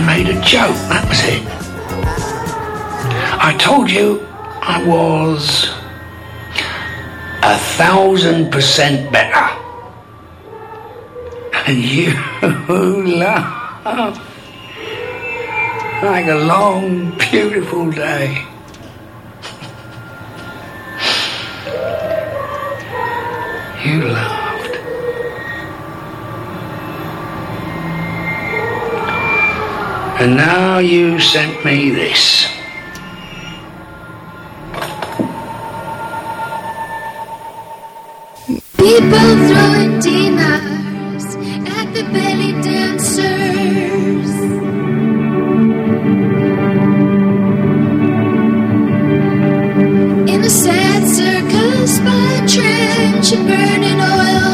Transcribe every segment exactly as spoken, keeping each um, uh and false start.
made a joke, that was it. I told you I was a thousand percent better. And you laughed like a long, beautiful day. You laughed. And now you sent me this. People throwing dinars at the belly dancers. In a sad circus by a trench and burning oil.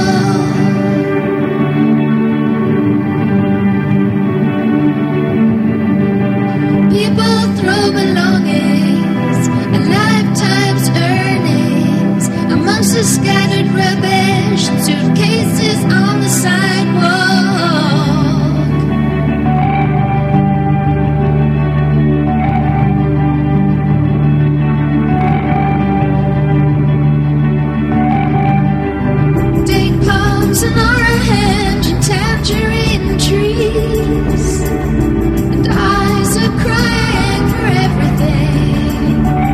People throw belongings and lifetime's earnings amongst the scattered rubbish and suitcases on the sidewalk. Date palms and orange and tangerine trees, and eyes are crying for everything.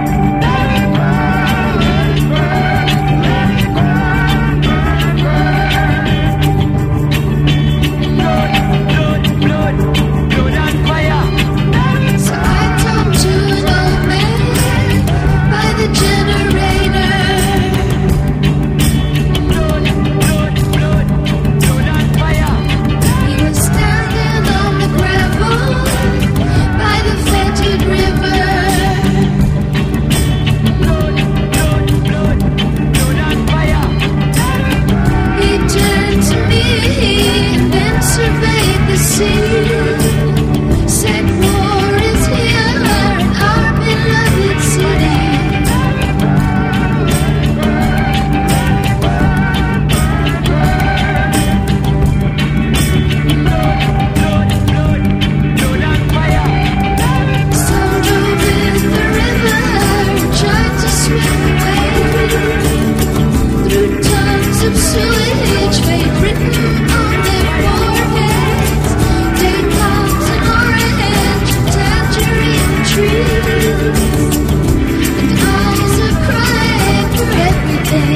So I talked to an old man by the generator. He was standing on the gravel by the fetid river. He turned to me and then surveyed the sea. Said war is here in our beloved city. Some drove in the river and tried to swim away through tons of sewage, fate written on their foreheads. Date palms and orange and tangerine trees, and eyes are crying for everything.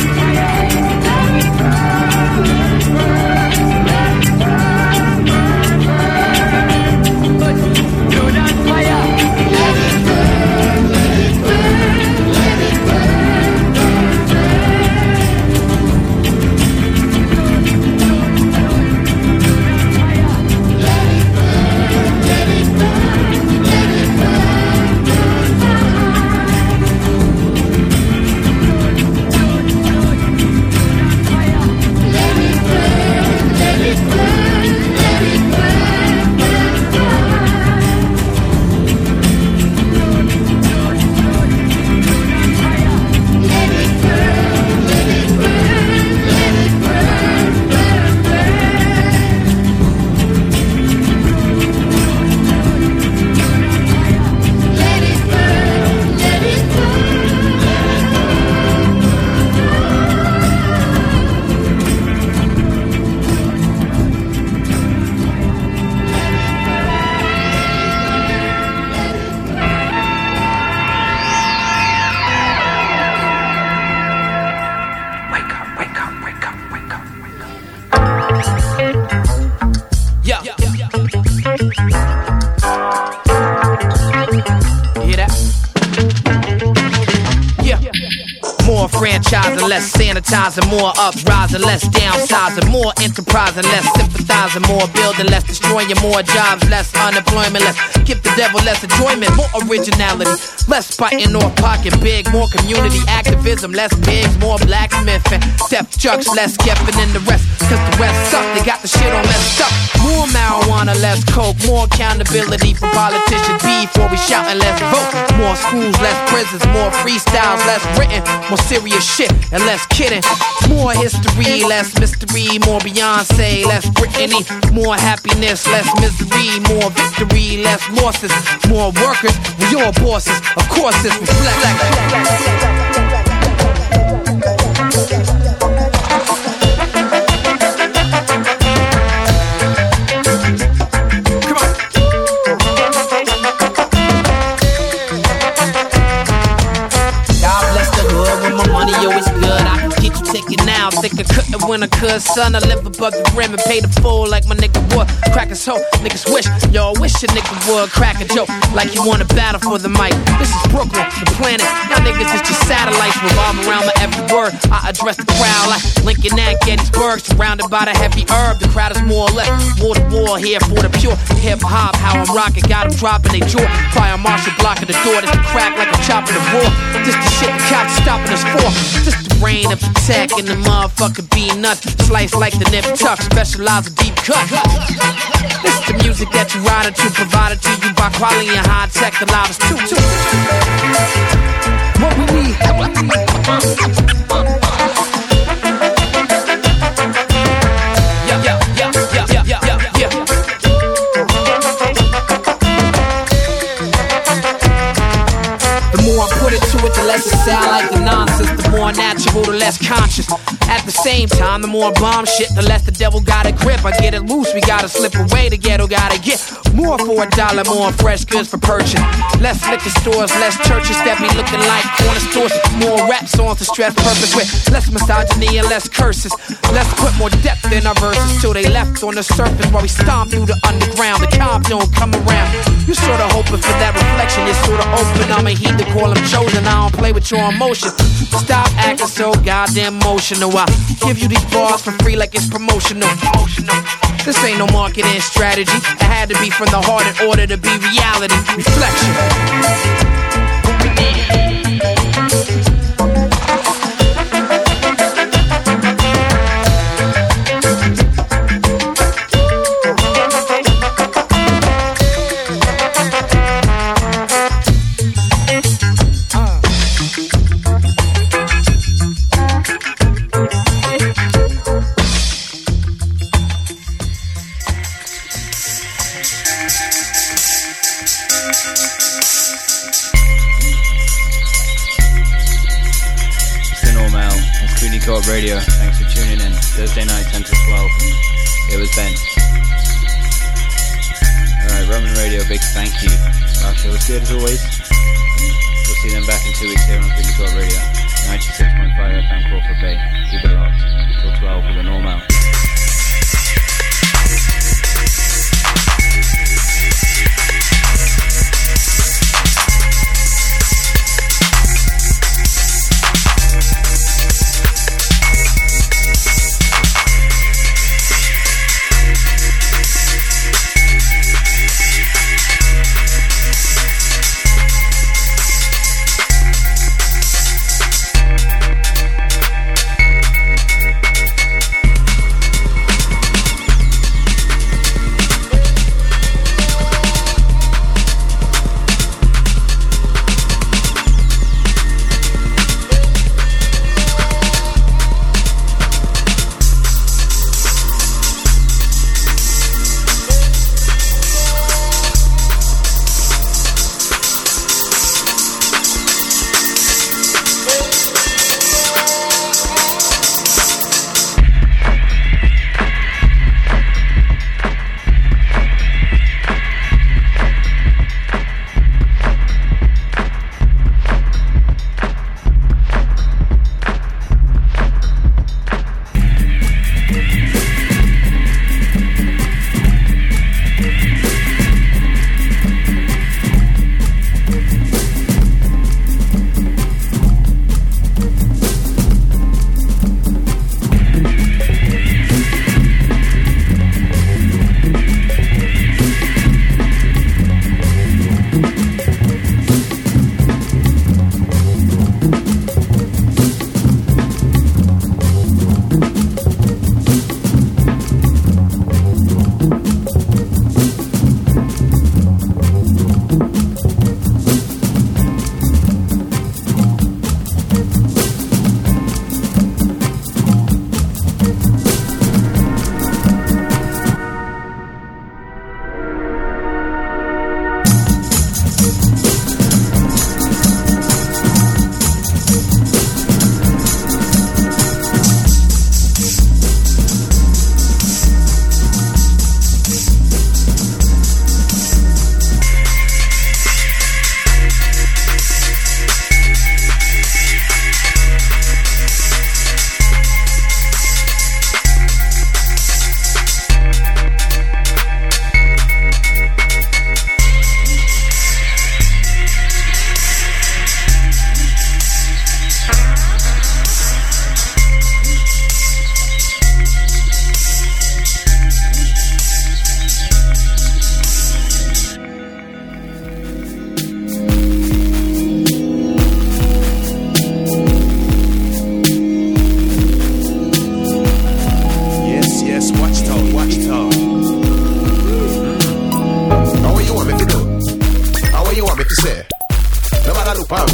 More franchising, less sanitizing, more uprising, less downsizing, more enterprising, less sympathizing, more building, less destroying, more jobs, less unemployment, less give the devil less enjoyment, more originality, less biting or pocket big, more community activism, less pigs, more blacksmithing, theft trucks, less Kevin and the rest, cause the rest suck, they got the shit on messed up. More marijuana, less coke, more accountability for politicians before we shout and less vote. More schools, less prisons, more freestyles, less written, more serious shit and less kidding. More history, less mystery. More Beyonce, less Britney. More happiness, less misery. More victory, less losses. More workers, we all bosses. Of course this reflects. Think I couldn't when I could, son. I live above the rim and pay the full like my nigga would. Crackers hope, niggas wish, yo, I wish a nigga would crack a joke like you want to battle for the mic. This is Brooklyn, the planet. Y'all niggas is just satellites revolve around my every word. I address the crowd like Lincoln and Gettysburg, surrounded by the heavy herb. The crowd is more or less war to war here for the pure hip hop. How I'm rocking, got them dropping they jaw. Fire marshal blocking the door, this the crack like a chop in the war. This the shit the cops stopping us for. This the rain of attack in the motherfucker be nuts. Slice like the nip tuck, specialize in deep cut. This the music that you ride to, provided to you by quality and high tech, the loudest too, too. What we need, what we need. Yeah, yeah, yeah, yeah, yeah, yeah, yeah. The more I put it to it, the less it sound like the nonsense. The more natural, the less conscious. At the same time, the more bomb shit, the less the devil got a grip. I get it loose, we gotta slip away. The ghetto gotta get more for a dollar, more fresh goods for purchase. Less liquor stores, less churches that be looking like corner stores. More rap songs to stress purpose with less misogyny and less curses. Let's put more depth in our verses till they left on the surface while we stomp through the underground. The comp don't come around. You sorta hoping for that reflection. You're sorta open. I'm a heat to call them chosen. I don't play with your emotion. Stop acting so goddamn emotional. I give you these bars for free like it's promotional. This ain't no marketing strategy. It had to be from the heart in order to be reality. Reflection. Radio. Thanks for tuning in. Thursday night, ten to twelve. It was Ben. Alright, Roman Radio, big thank you. Our show was good as always. We'll see them back in two weeks here on Trinity Court Radio. ninety-six point five F M Crawford Bay. Keep it locked. Until twelve with a normal.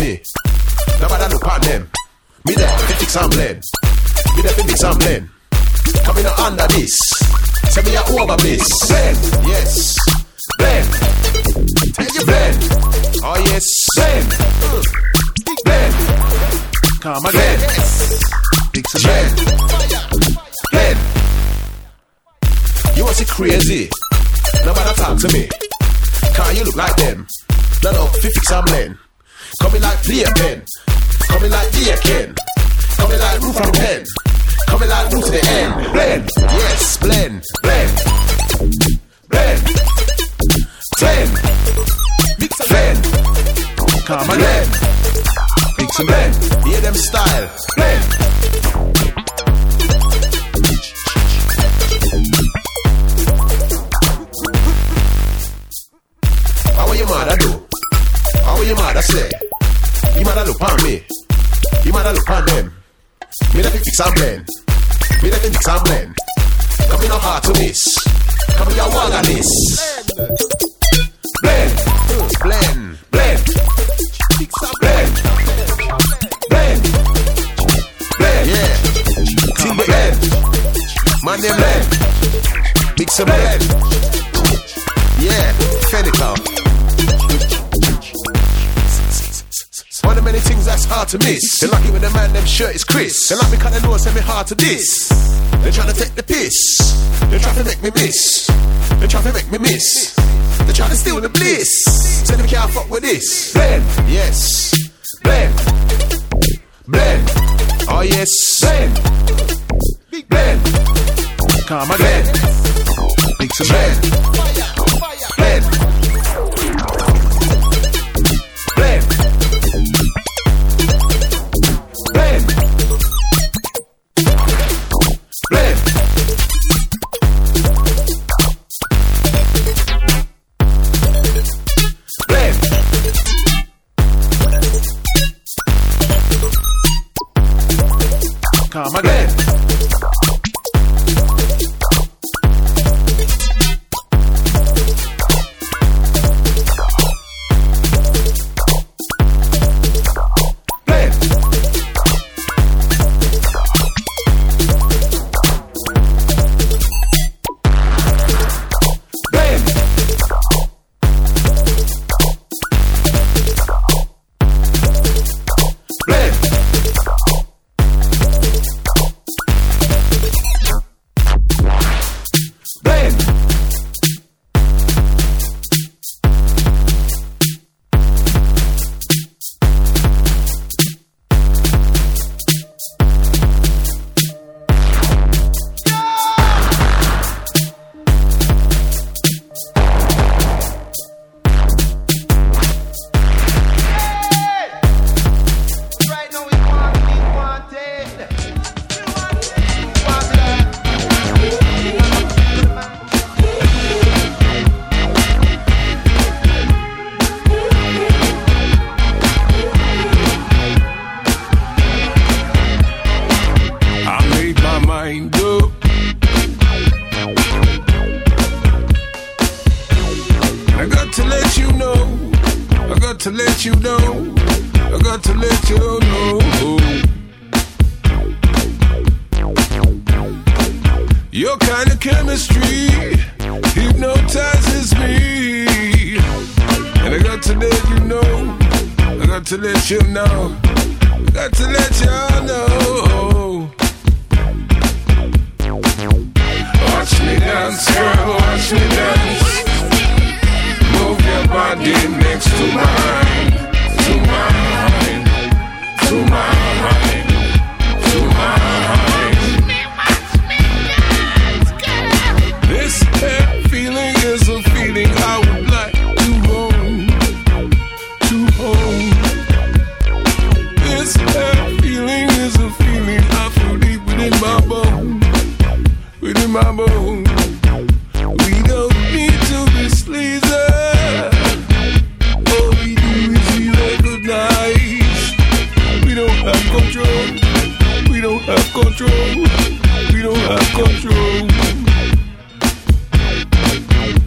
me. Nobody look at them. Me there, fix and blend. Me there, fix and blend. Coming out under this. Say me a over this. Blend, yes. Blend. Tell you blend. Oh yes. Blend. Blend. Come again. Fix and blend. Blend. You want to see crazy? Nobody talk to me. Can't you look like them? No, no, fix and blend. Coming like play a pen. Coming like dear Ken. Coming like roof from pen. Coming like roof to the end. Blend, yes, blend, blend. Blend. Blend. Mix and blend. Come and blend. Mix and blend. Hear them style. Blend. How will your mother do? How will your mother say? You mother look on me. You mother look on them. Me that fix and blend. Me that fix and blend. Come in a heart to this. Come in your wall on this. Blend. Blend. Blend. Fix and blend. Blend. Blend. Yeah. Team blend. Man name blend. Mix and blend. Yeah. Fenical. One of many things that's hard to miss. They lucky when the man them shirt is Chris. They like me cause they know send me hard to this. They tryna take the piss. They try to make me miss. They try to make me miss. They try to steal the bliss. Say them can't fuck with this. Blend, yes. Blend. Blend. Oh yes. Blend. Blend. Come again. Mix and blend. Blend. Blend. Blend. Blend. Blend. Come again.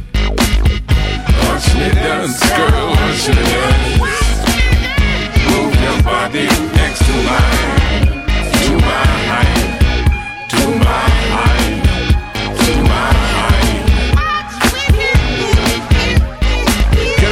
Watch me dance, girl, watch me dance. Move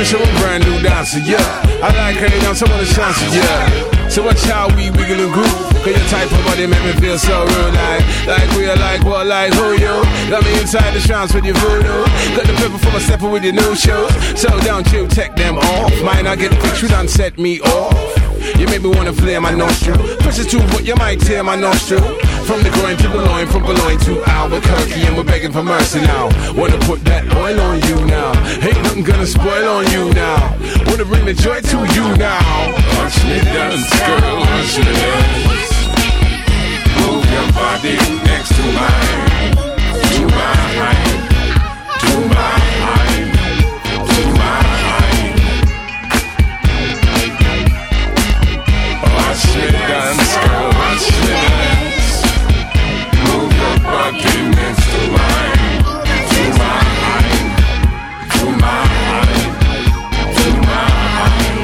show a brand new dancer, yeah. I like her down, so I wanna chance it, yeah. So watch how we wiggle and groove. Cause your type of body make me feel so rude. Like, like we are like, what, like who you? Got me inside the trance with your voodoo. Got the pepper for my stepper with your new shoes. So don't you take them off. Mine I get the picture done, set me off. You make me wanna flare my nostril. Pressure too, but you might tear my nostril. From the groin to the loin, from Boulogne to Albuquerque, and we're begging for mercy now. Wanna put that oil on you now. Ain't nothing gonna spoil on you now. Wanna bring the joy to you now. Watch me dance, girl, watch me dance. Move your body next to mine. To mine, to mine, to mine. Watch me dance, girl, watch me dance. Move your body next to mine. To mine, to mine, to mine.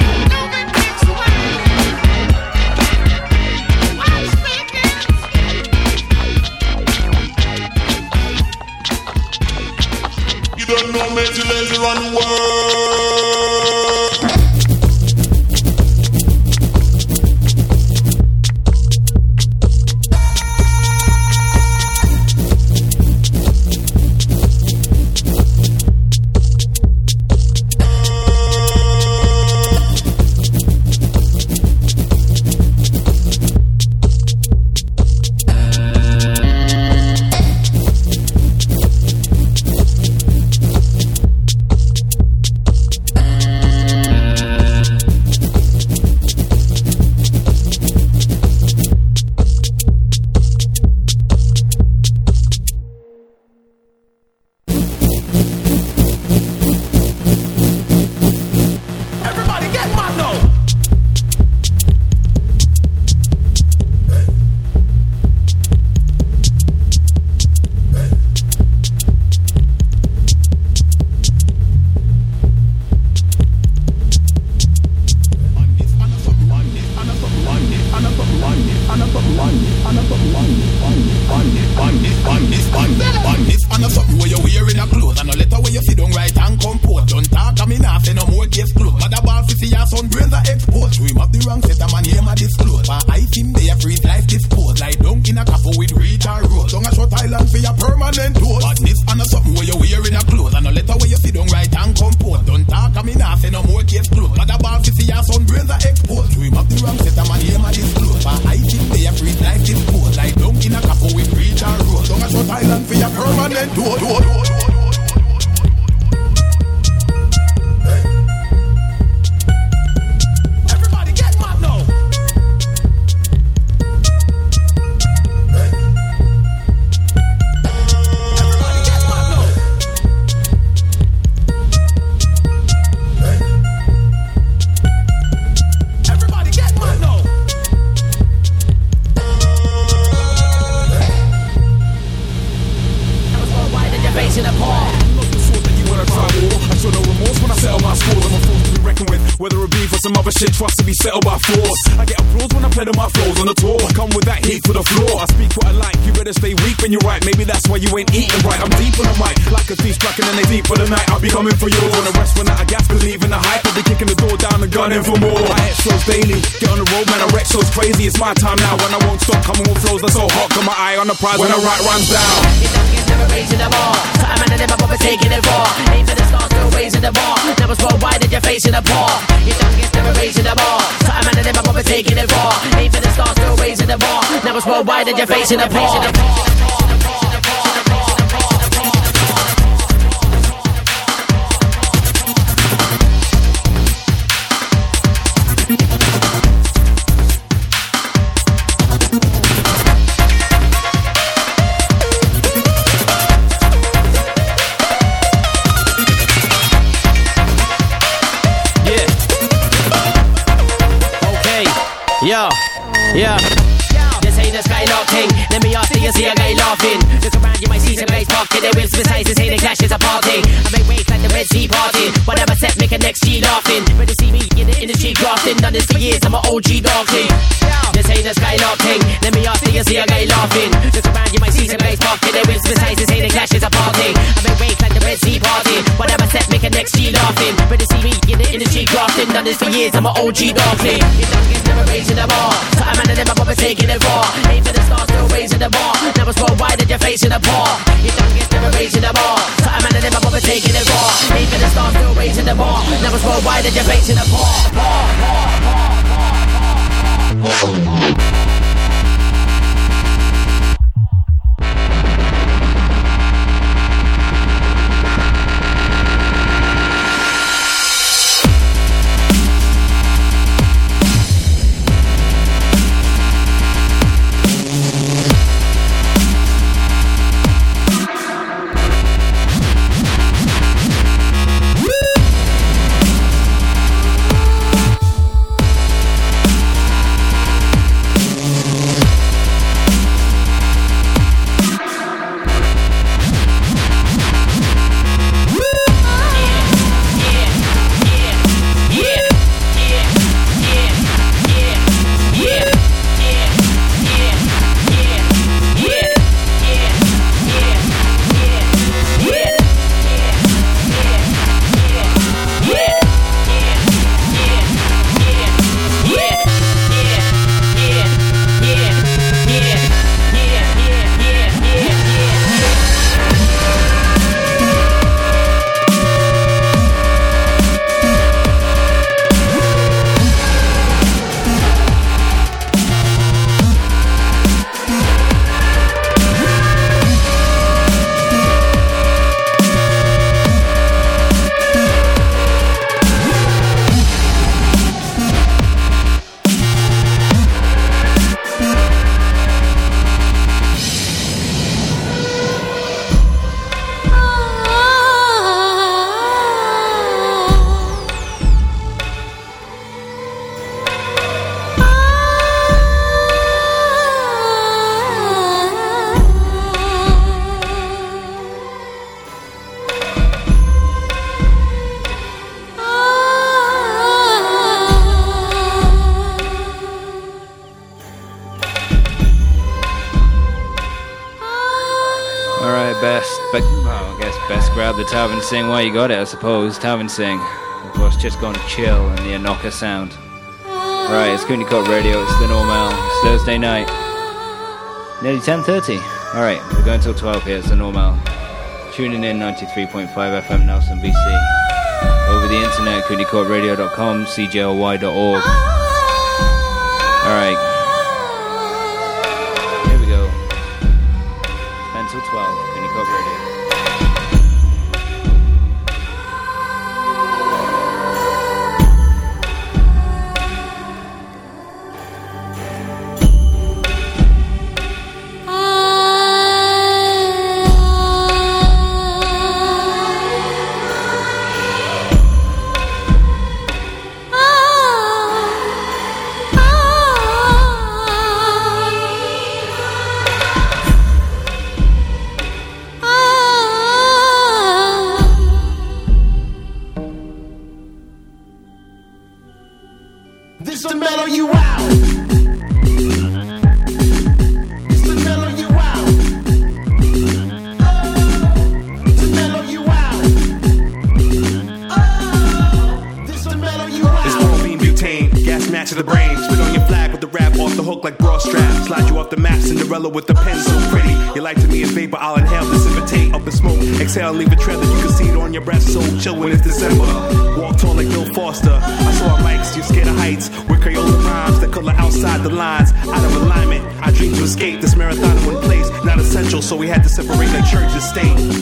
You don't know me till lazy run the world. Settled by force. I get applause when I play my flows on the tour. Come with that heat for the floor. I speak what I like. You better stay weak when you're right. Maybe that's why you ain't eating right. I'm deep on the mic, like a thief striking and they deep for the night. I'll be coming for yours. Wanna rest when I gas, believe in the hype. I'll be kicking the door down and gunning for more. I hit shows daily. Get on the road, man. I wreck shows crazy. It's my time now, and I won't stop coming with flows that's so hot. Got my eye on the prize when I write rhymes down. It don't get never raising the bar. So I'm in the never bother taking it far. Aim for the stars, still raising the bar. Never spoil, why did you facing the bar? It don't get never raising the bar. So I'm in the never bother taking it far. Aim for the stars, still raising the bar. Never spoil, why did you facing the bar? Yo, yeah. This ain't a Skylark thing. Let me ask you, you see a guy laughing. Look around, you might see some guys parking their whips besides this ain't a clash, it's a party. I make waves like the Red Sea party. Whatever set, make a next G laughing. Ready to see me in the industry grafting. Done this for years, I'm an O G dog thing. This ain't a Skylark thing. Let me ask you, you see a guy laughing. Look around, you might see some guys parking their whips besides this ain't a clash, it's a party. I make waves like the Red Sea party. Whatever set, make a next G laughing. Ready to see me in the industry grafting. Done this for years, I'm an O G darling. Your youngest never raising the bar. So I'm out of them, I'm probably taking it raw. Aim for the stars, still raising the bar. Now it's worldwide and you're facing a bar. Your youngest never raising the bar. So I'm out of them, I'm probably taking it raw. Aim for the stars, still raising the bar. Now it's worldwide and you're facing a bar. Bar, bar, bar, bar, bar. The Tavern Sing, well, you got it, I suppose. Tavern Sing, of course, just gone chill in the Anoka sound. Right, it's Cooney Cut Radio, it's the Normal. It's Thursday night, nearly ten thirty. Alright, we're going till twelve here, it's the Normal. Tuning in ninety-three point five F M, Nelson, B C. Over the internet, cooney cut radio dot com, c j l y dot org. Alright, here we go. ten till twelve, Cooney Cut Radio. With the pen so pretty, your life to me is vapor. I'll inhale, precipitate up the smoke. Exhale, leave a trail that you can see it on your breath. So chill when it's December. Walk tall like Bill Foster. I saw our mics, you're scared of heights. With Crayola rhymes that color outside the lines. Out of alignment, I dream to escape this marathon in one place. Not essential, so we had to separate like church and state.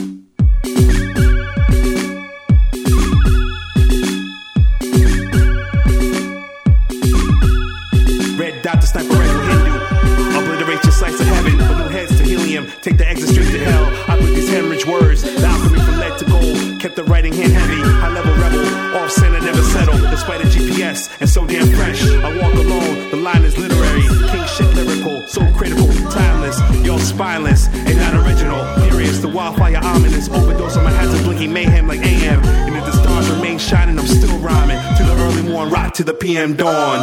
Take the exit straight to hell. I put these hemorrhage words, the alchemy from lead to gold. Kept the writing hand heavy, high level rebel. Off center, never settle, despite a G P S. And so damn fresh, I walk alone. The line is literary, king shit lyrical. So critical, timeless, y'all spineless. And not original, furious, the wildfire ominous. Overdose on my hands of blinking mayhem like A M. And if the stars remain shining, I'm still rhyming. To the early morn, rock to the P M dawn.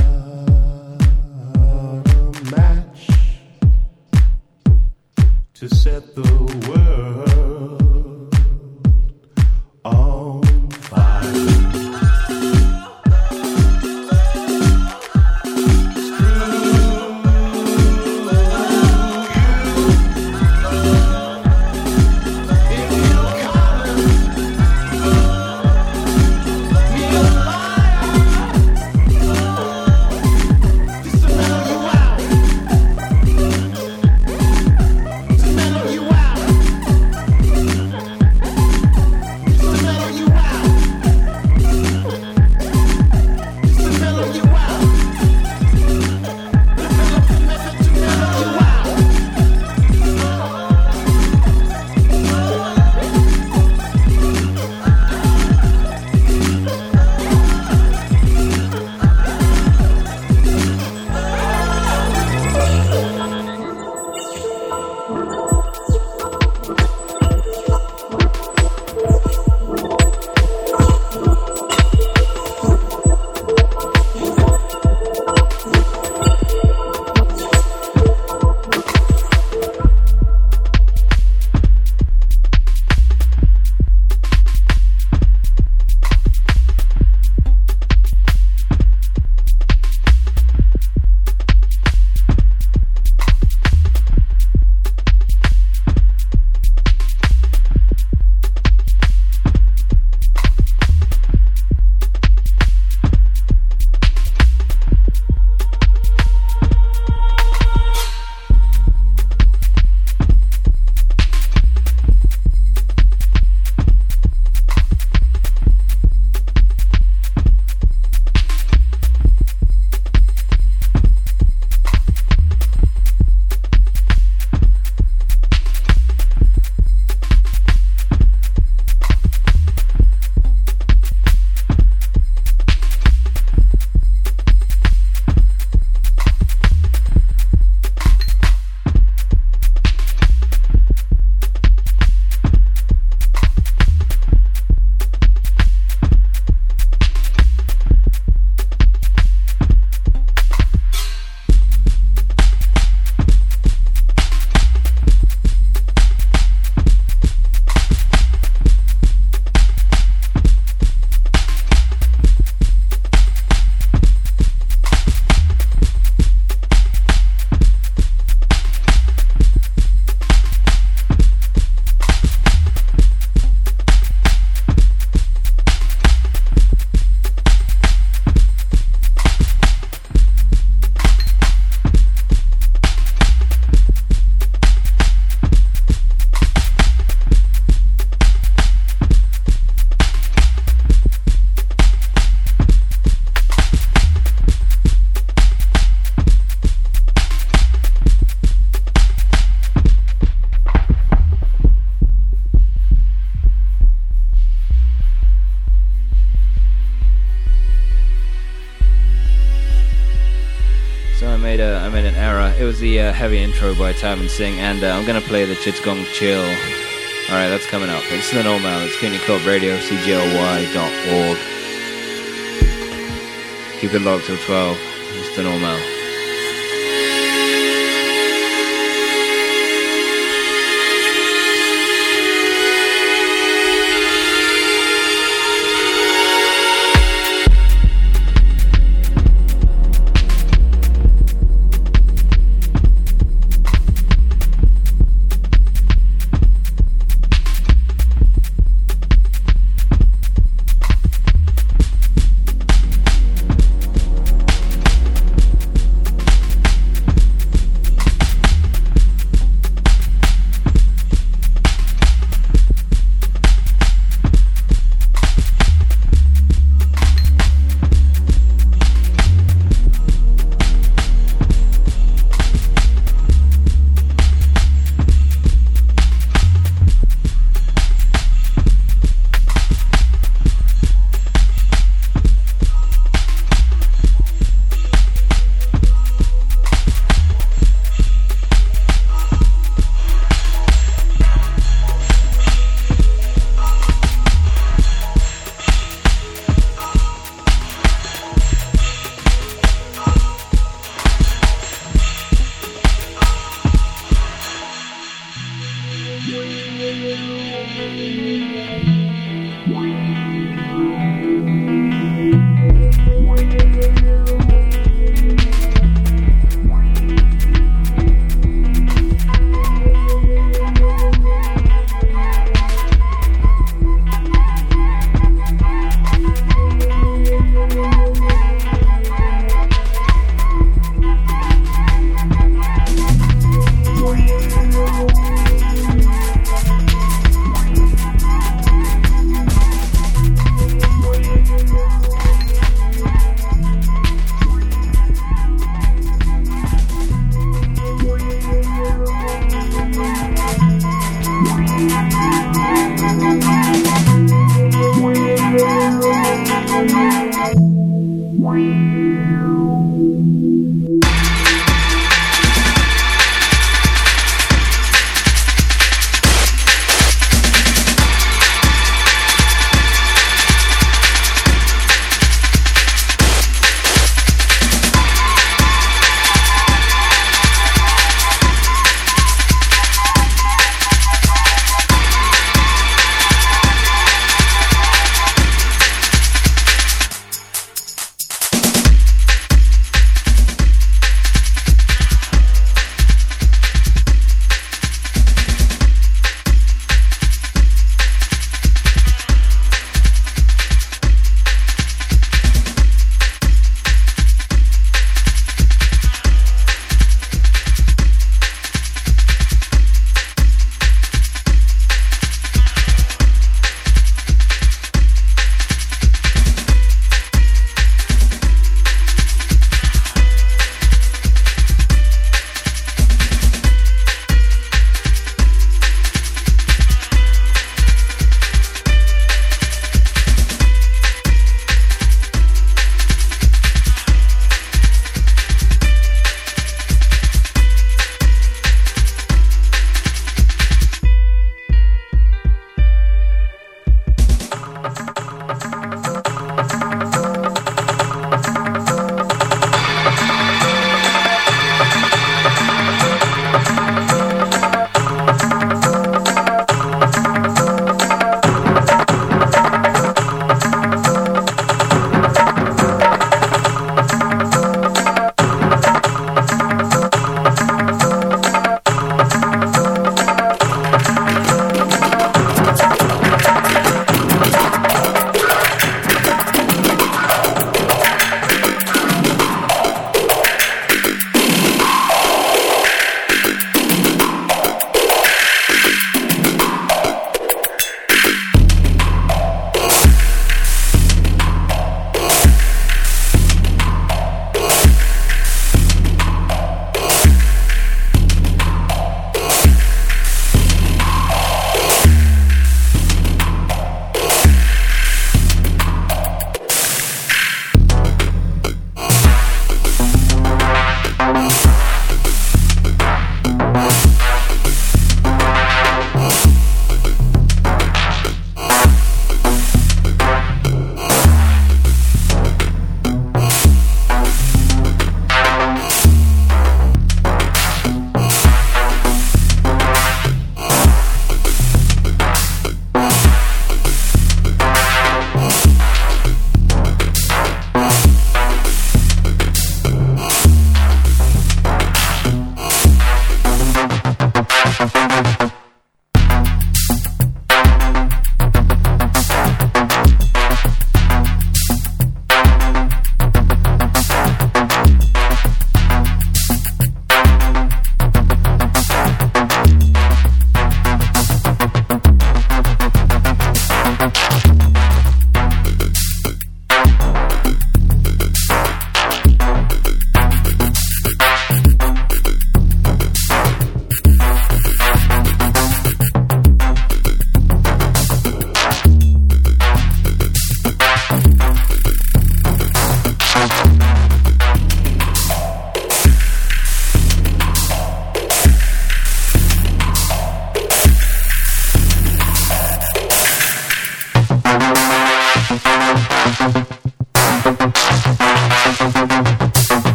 To set the world on fire. It was the uh, heavy intro by Tavan Singh, and uh, I'm going to play the Chittagong Chill. Alright, that's coming up. It's the Normal, it's Kenya Club Radio, C J L Y dot org. Keep it locked till twelve. It's the Normal.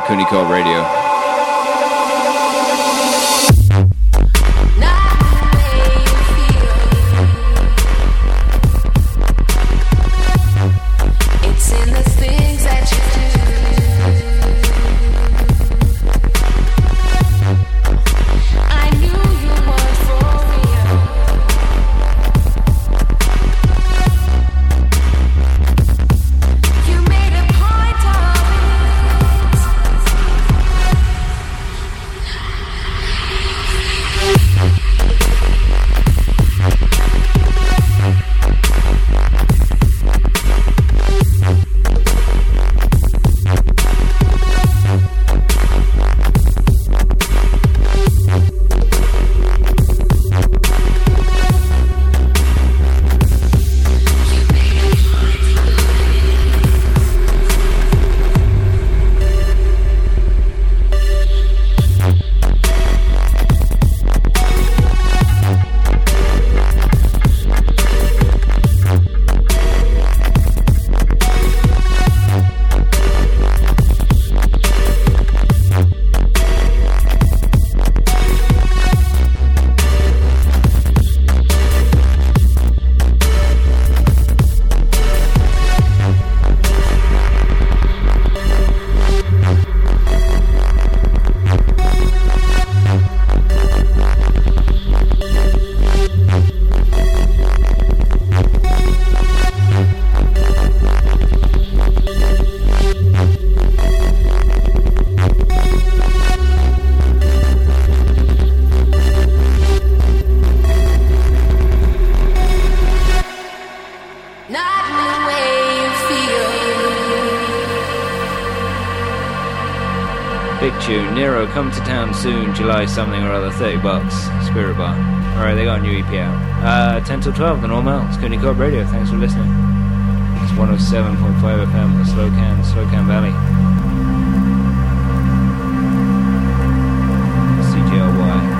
Cooney Court Radio. Come to town soon, July something or other, thirty bucks, Spirit Bar. Alright, they got a new E P out. Uh, ten till twelve, the normal. It's Cooney Court Radio, thanks for listening. It's one oh seven point five F M, Slocan, Slocan Valley. C G L Y.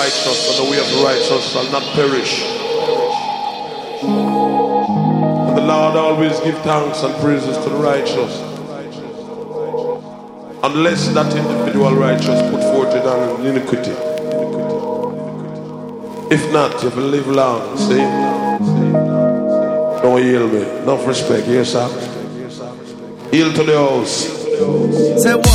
righteous, and the way of the righteous shall not perish. And the Lord always give thanks and praises to the righteous, unless that individual righteous put forth it on iniquity. If not, if you live long, see, don't yield me. Enough respect, yes sir. Yield to the house. Say one.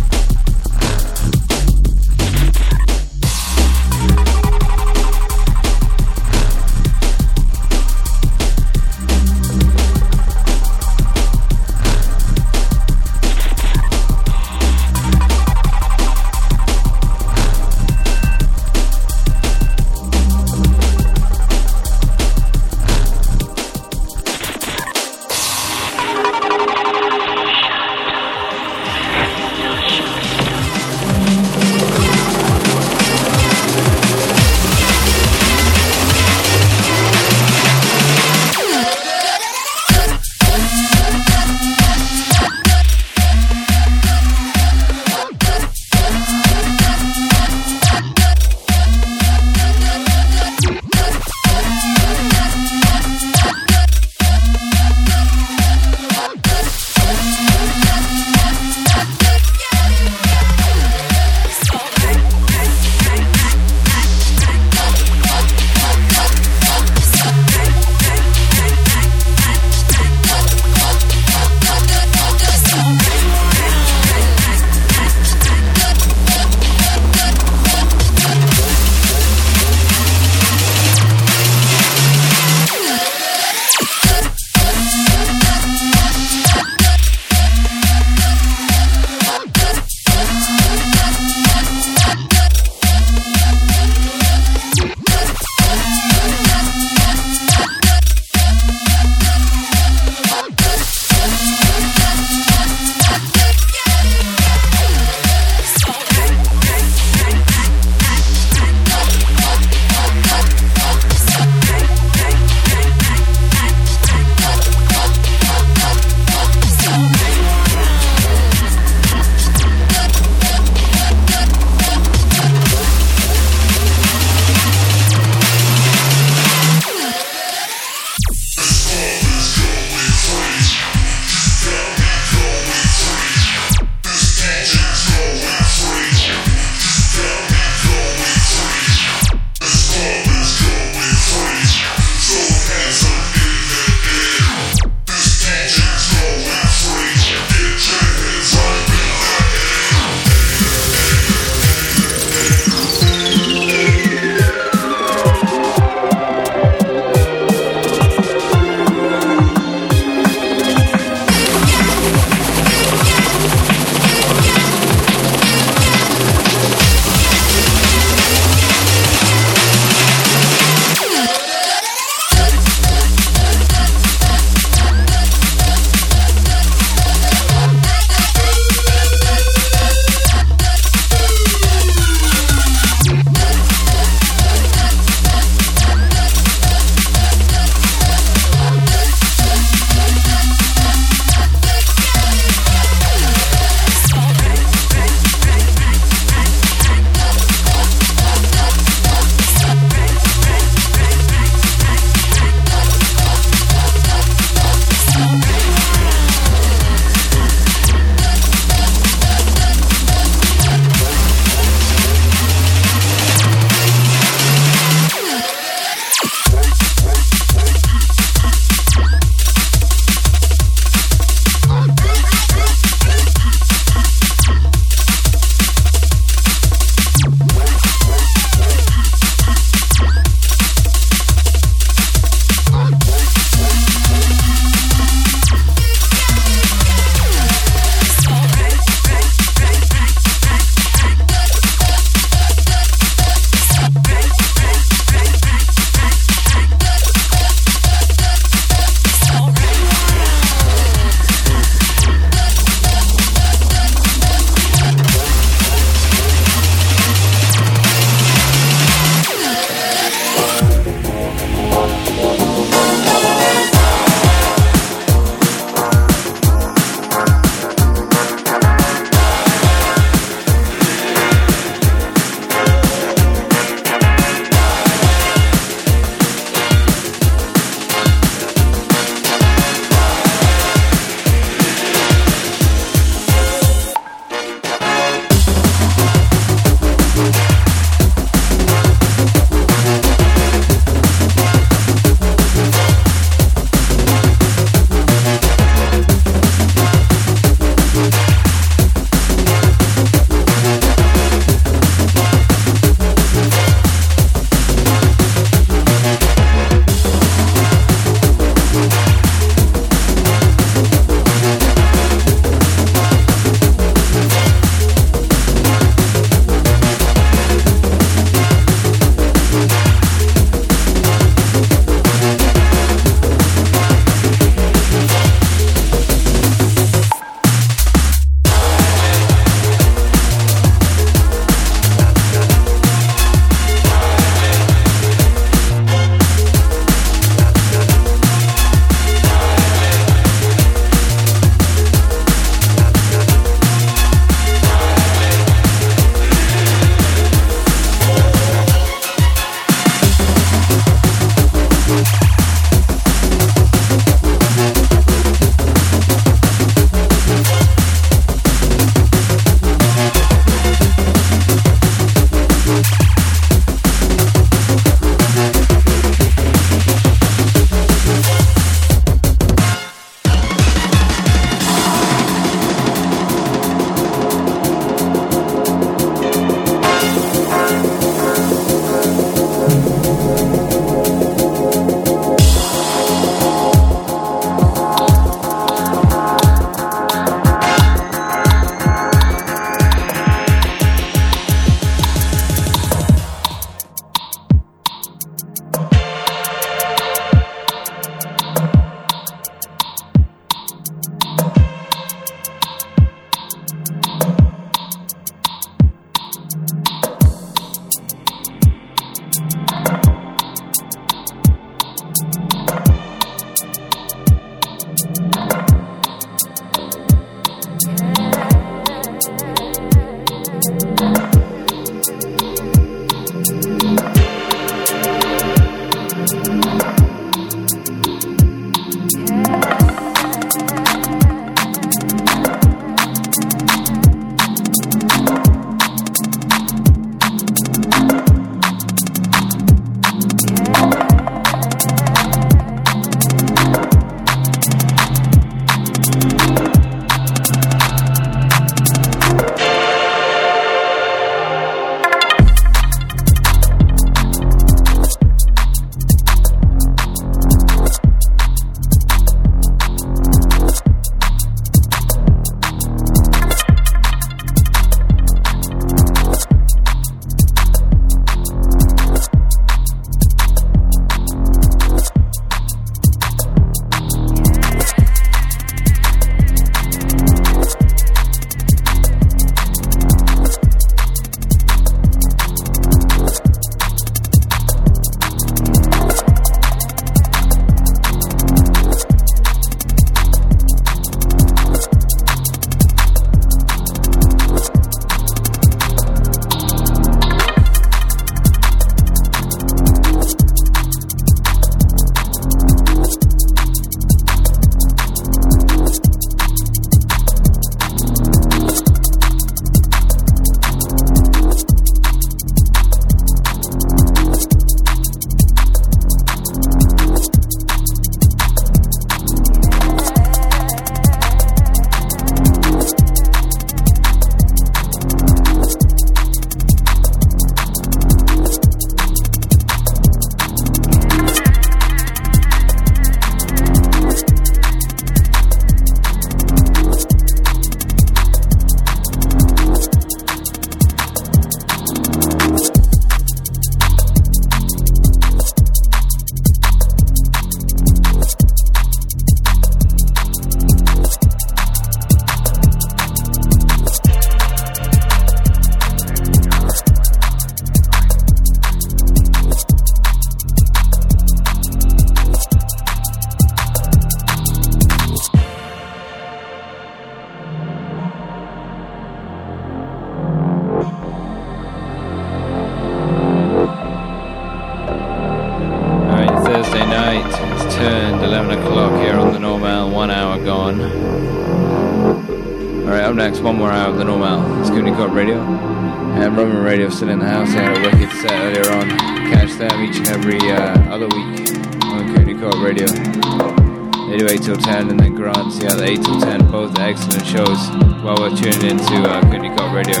one hour gone. Alright, up next, one more hour of the normal. It's Cooney Corp Radio. And Roman Radio still in the house. They had a wicked set earlier on. Catch them each and every uh, other week on Cooney Corp Radio. They do eight till ten, and then Grant's the other eight till ten. Both excellent shows while we're tuning into uh, Cooney Corp Radio.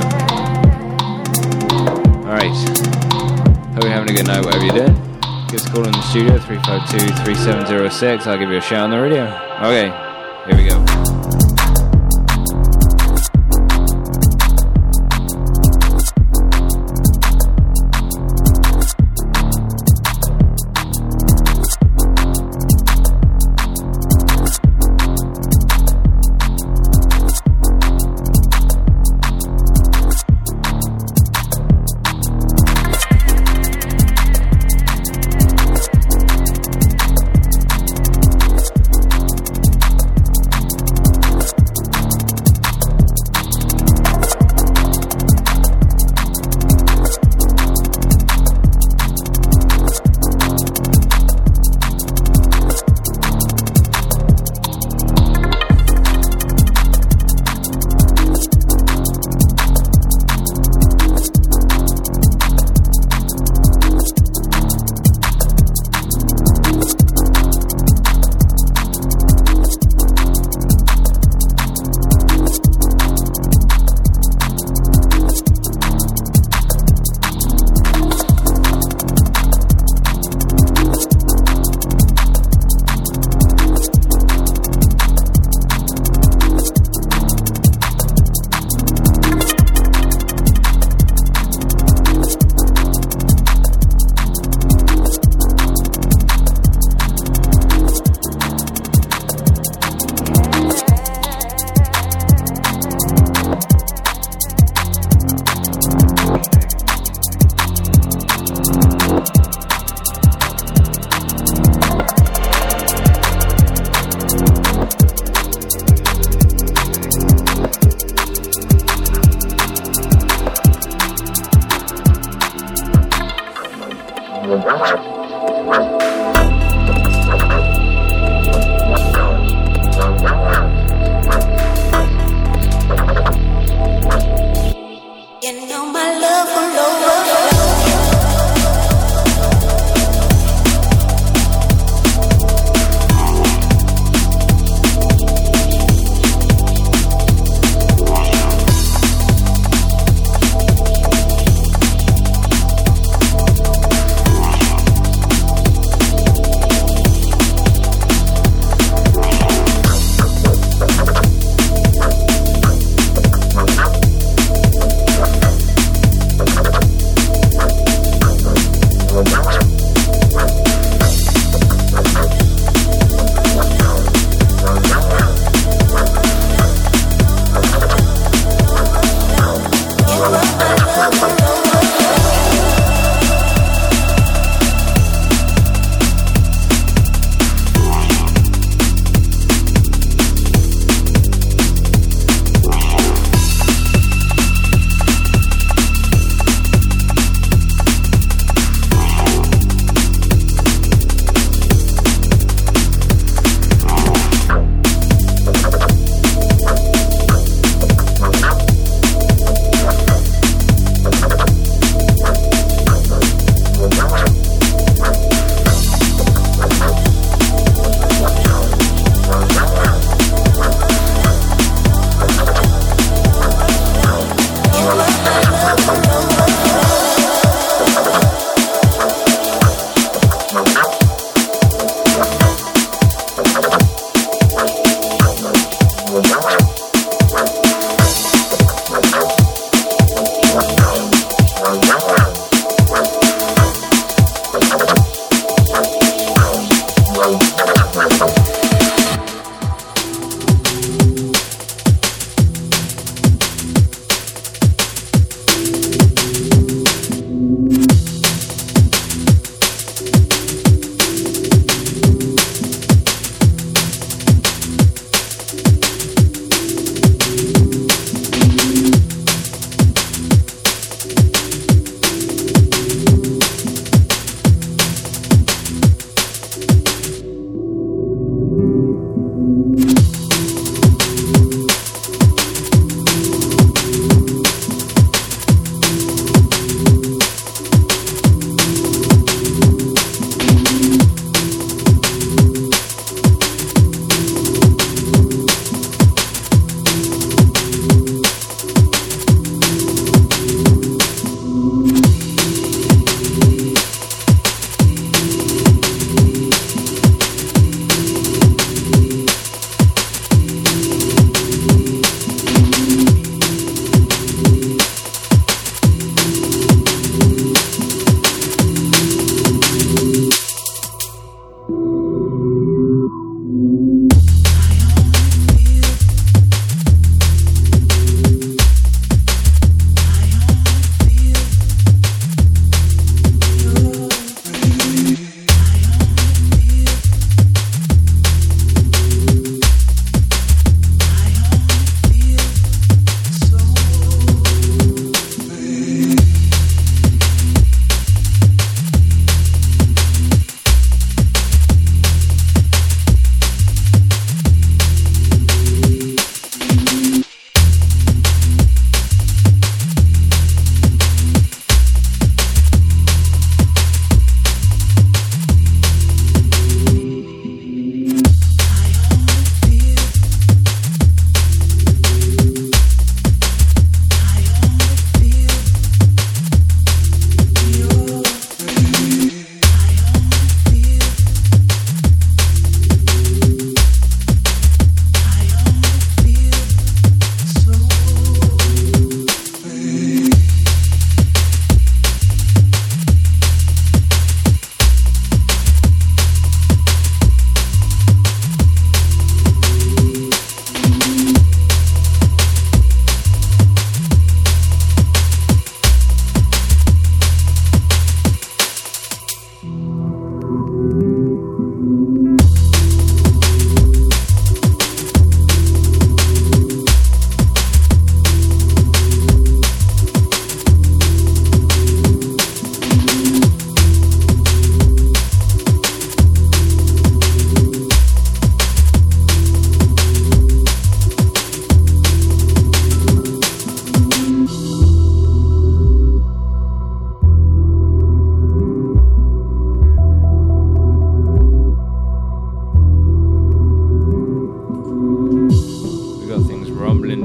Alright. Hope you're having a good night, whatever you did. Give us a call in the studio, three five two, three seven zero six. I'll give you a shout on the radio. Okay, here we go.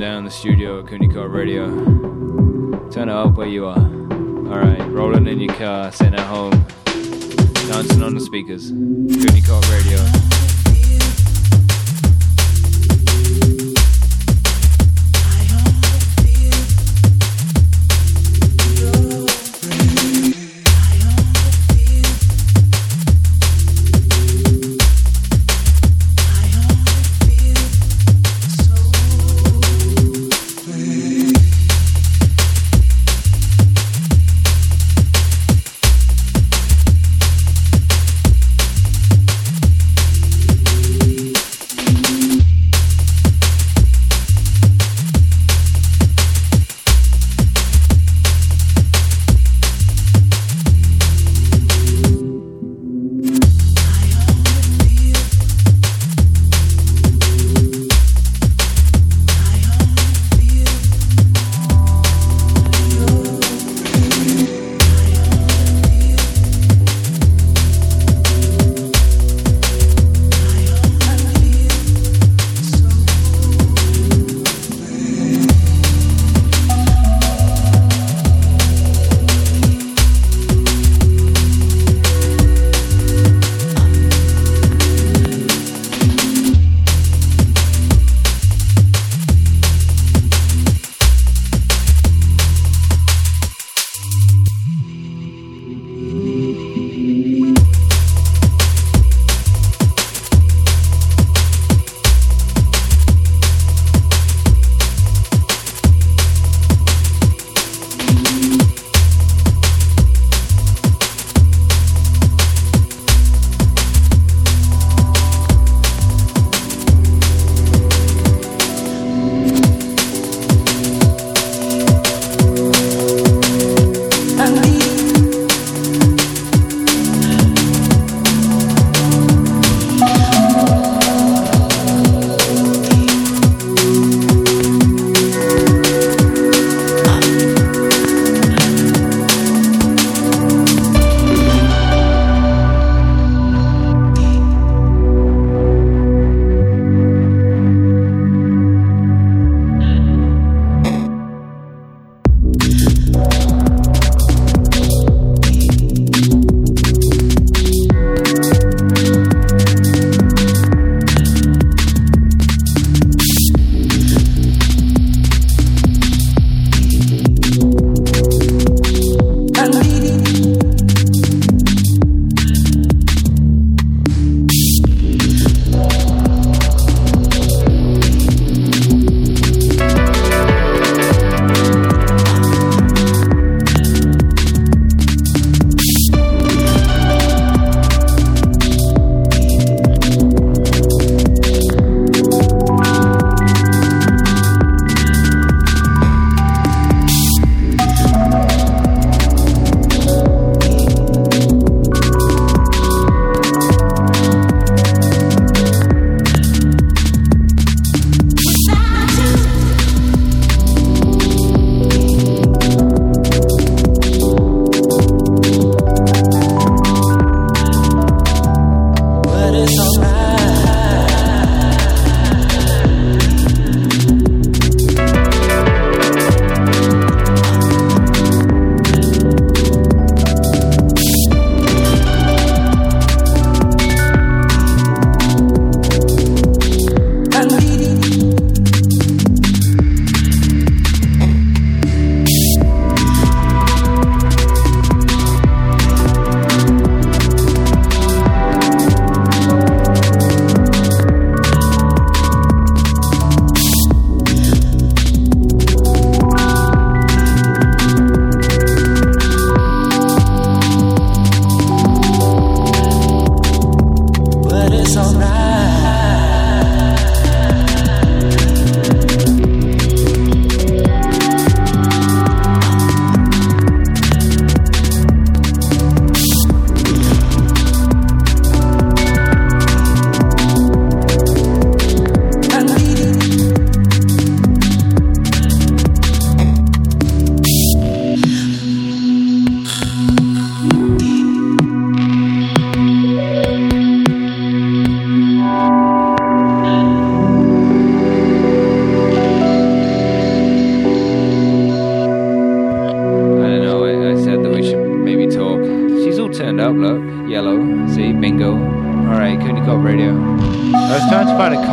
down the studio at Kunikar Radio. Turn it up where you are. Alright, rolling in your car, sitting at home, dancing on the speakers. Kunikar Radio.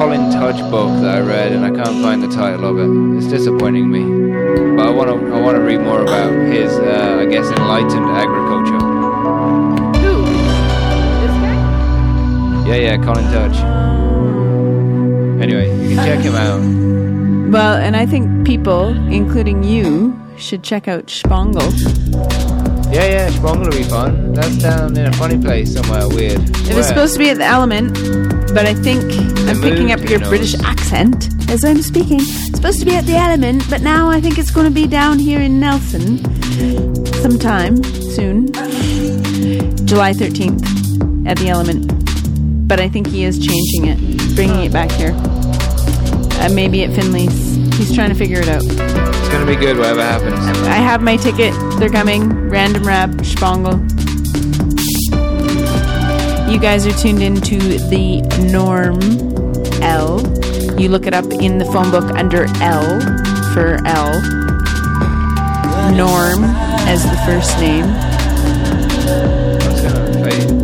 Colin Tudge book that I read, and I can't find the title of it. It's disappointing me. But I want to I want to read more about his, uh, I guess, enlightened agriculture. Who? This guy? Yeah, yeah, Colin Tudge. Anyway, you can check him out. Well, and I think people, including you, should check out Spangle. Yeah, yeah, Spangle will be fun. That's down in a funny place somewhere weird. It was supposed to be at the Element, but I think I'm picking up moved, your who knows? British accent as I'm speaking. It's supposed to be at the Element, but now I think it's going to be down here in Nelson sometime soon. July thirteenth at the Element. But I think he is changing it, bringing it back here. Uh, maybe at Finley's. He's trying to figure it out. It's going to be good, whatever happens. I have my ticket. They're coming. Random Rap, Spangle. You guys are tuned into the Norm L. You look it up in the phone book under L for L. Norm as the first name. That's going to fade.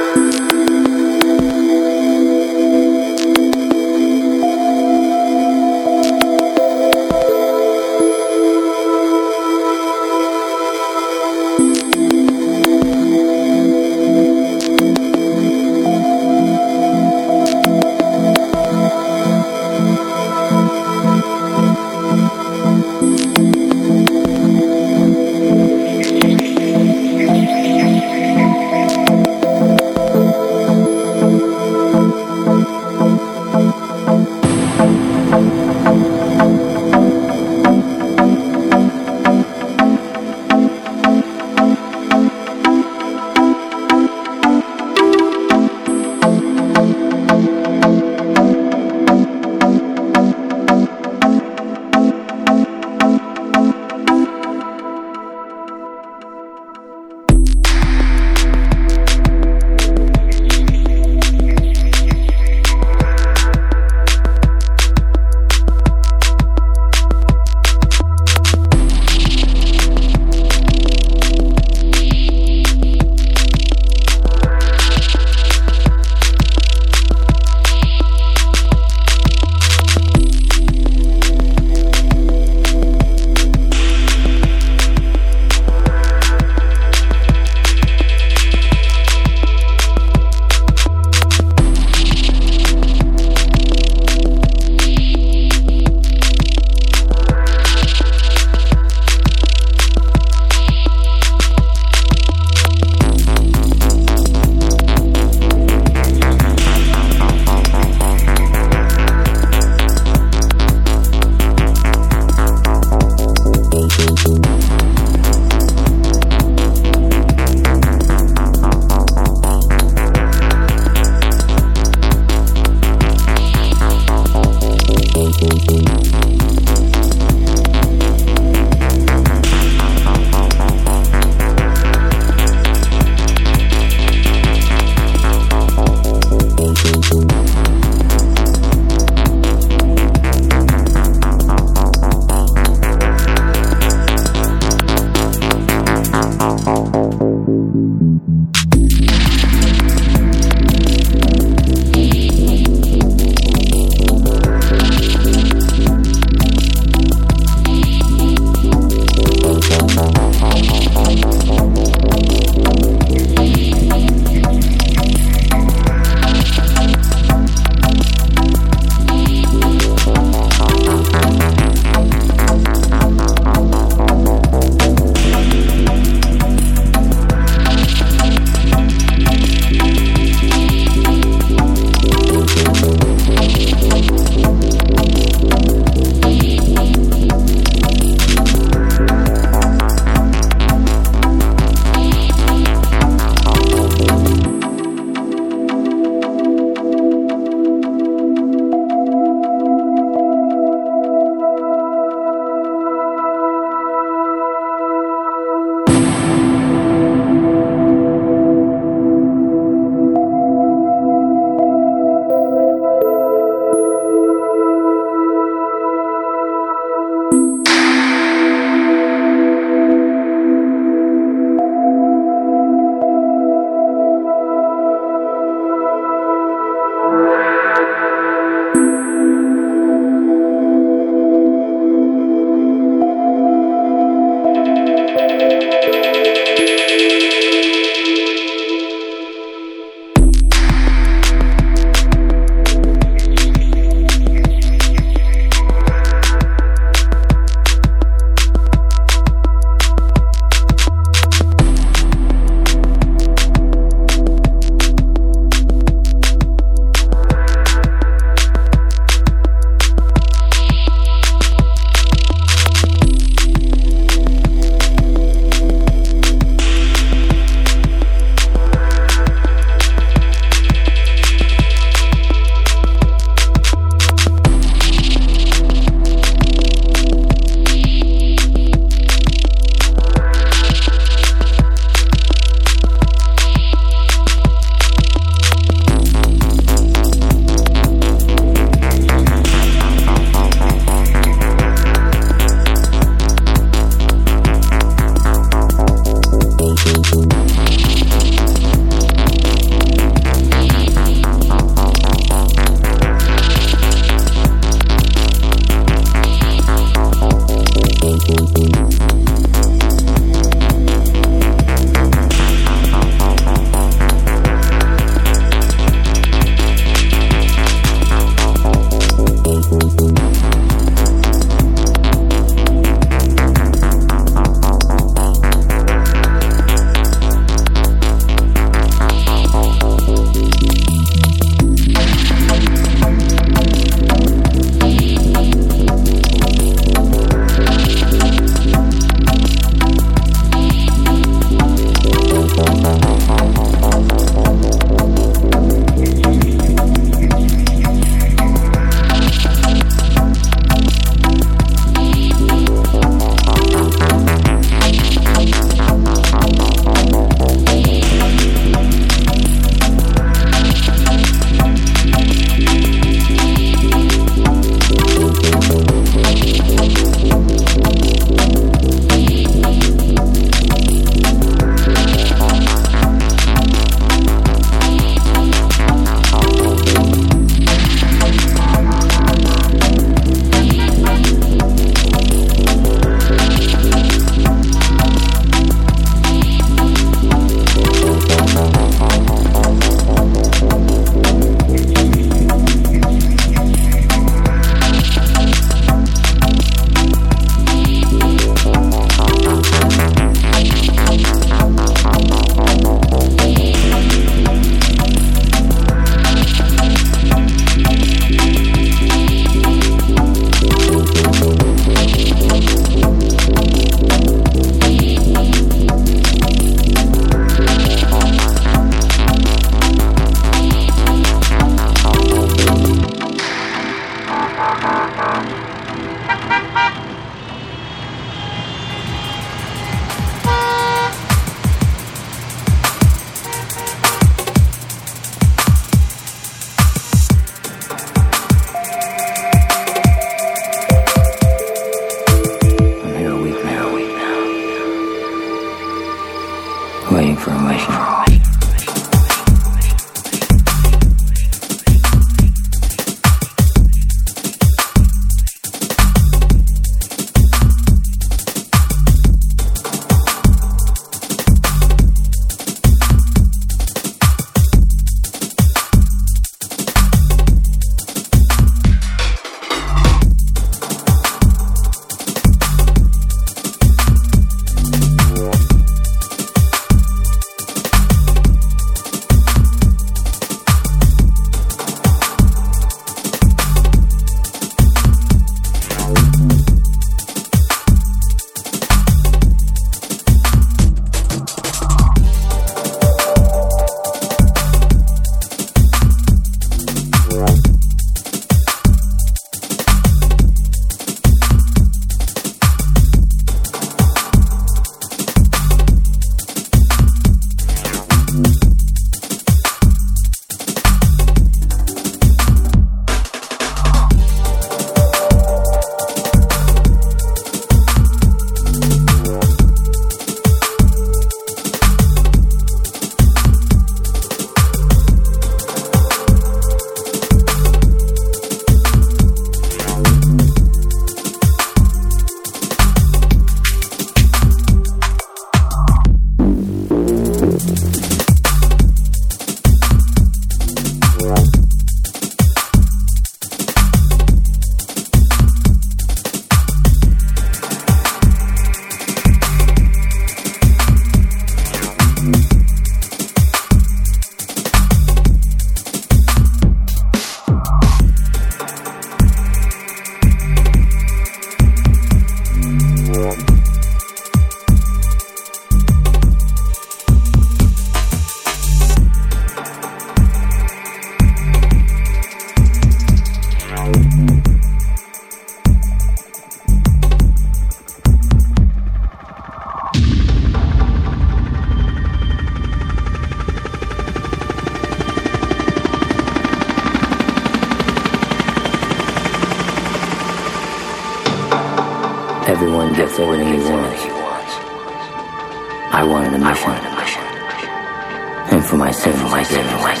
Everyone gets everything he wants. I wanted a mission. And for myself, I gave it away.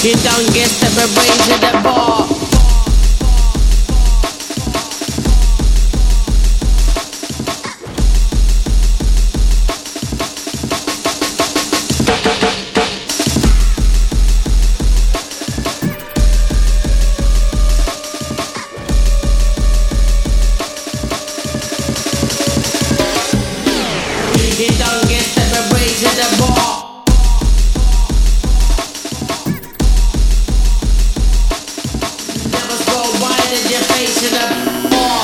You don't get the raise at the bar. You don't get the raise at the bar. Never scroll wide in your face in the bar.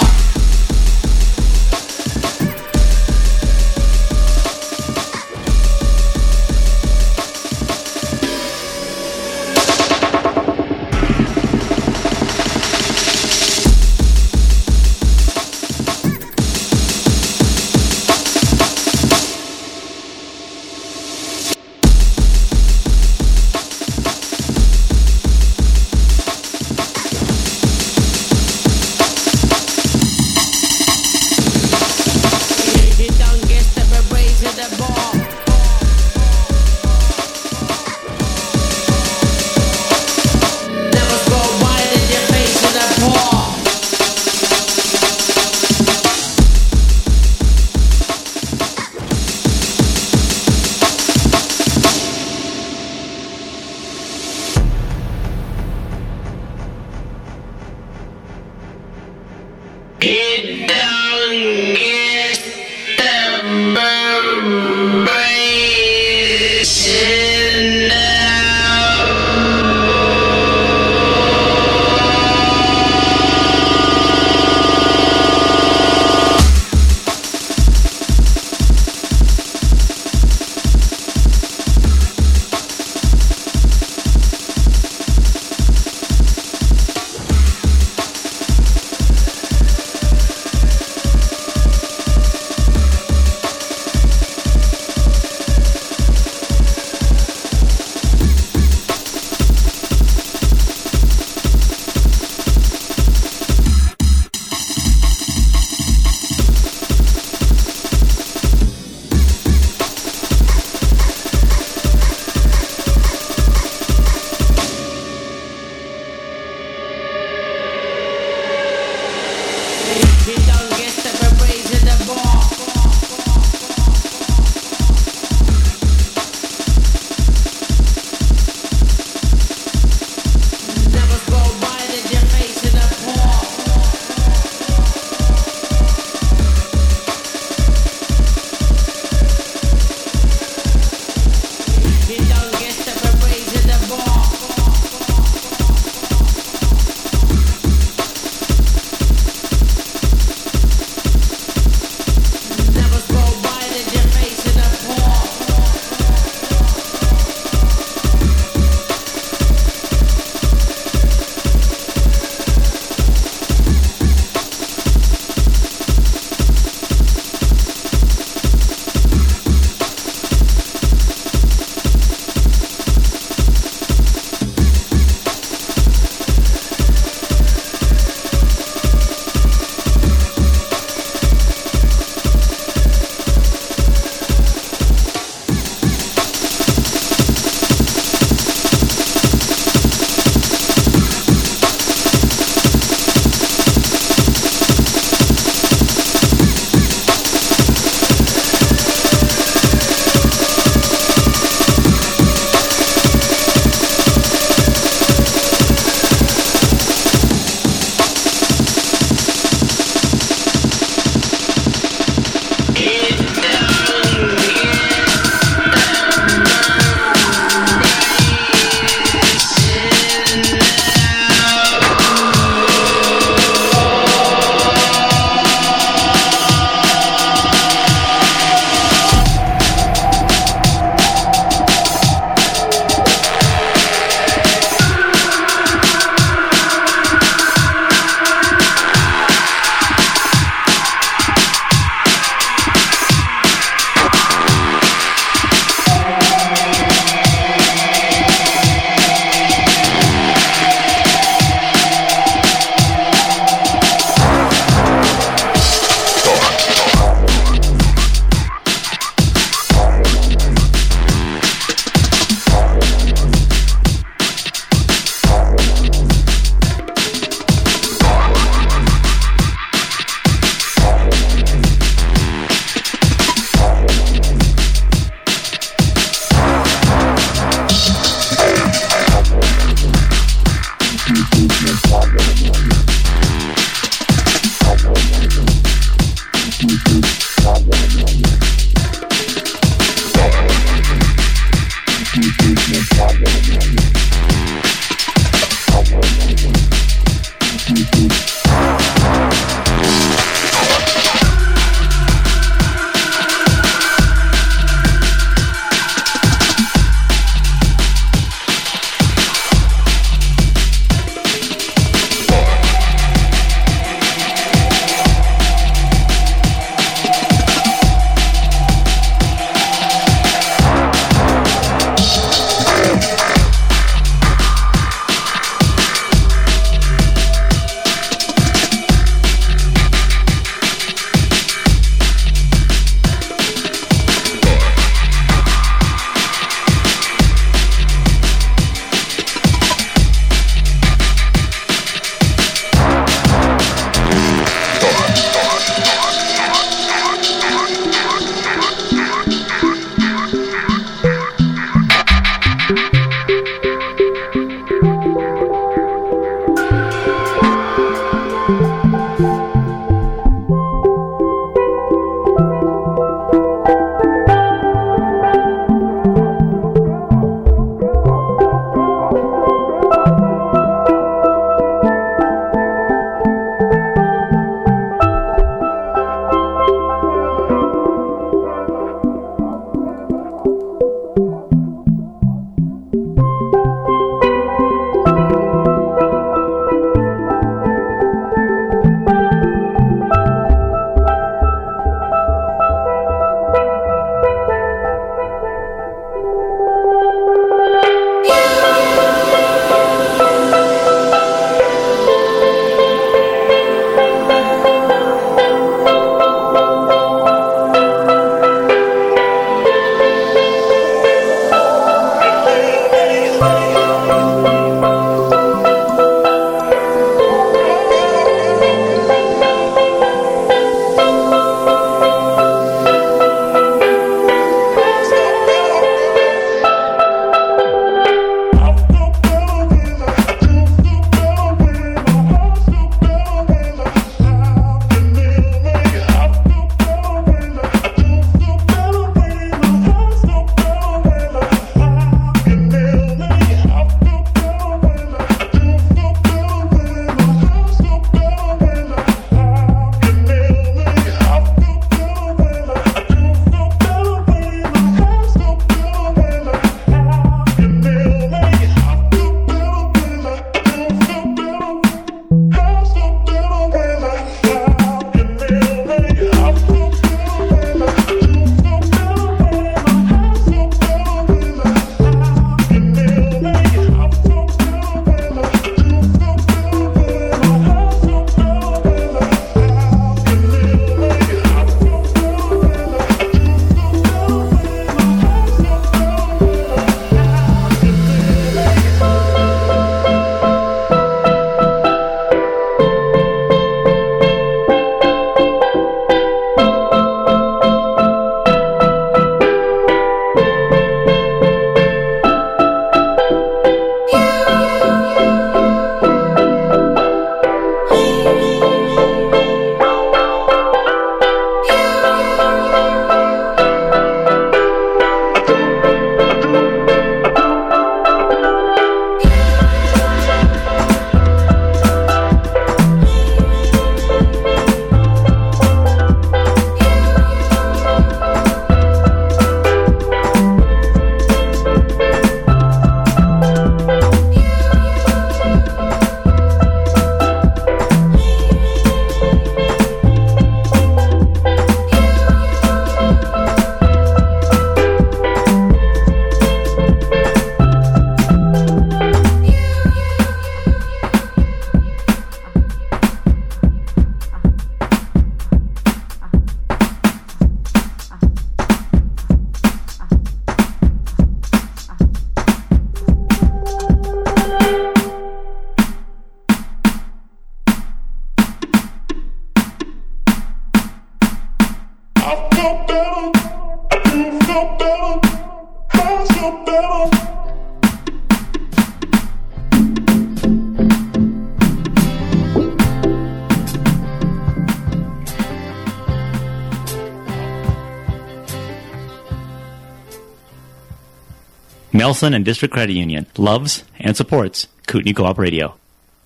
Nelson and District Credit Union loves and supports Kootenai Co-op Radio.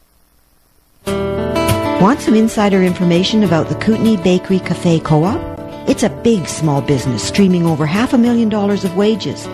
Want some insider information about the Kootenai Bakery Cafe Co-op? It's a big small business streaming over half a million dollars of wages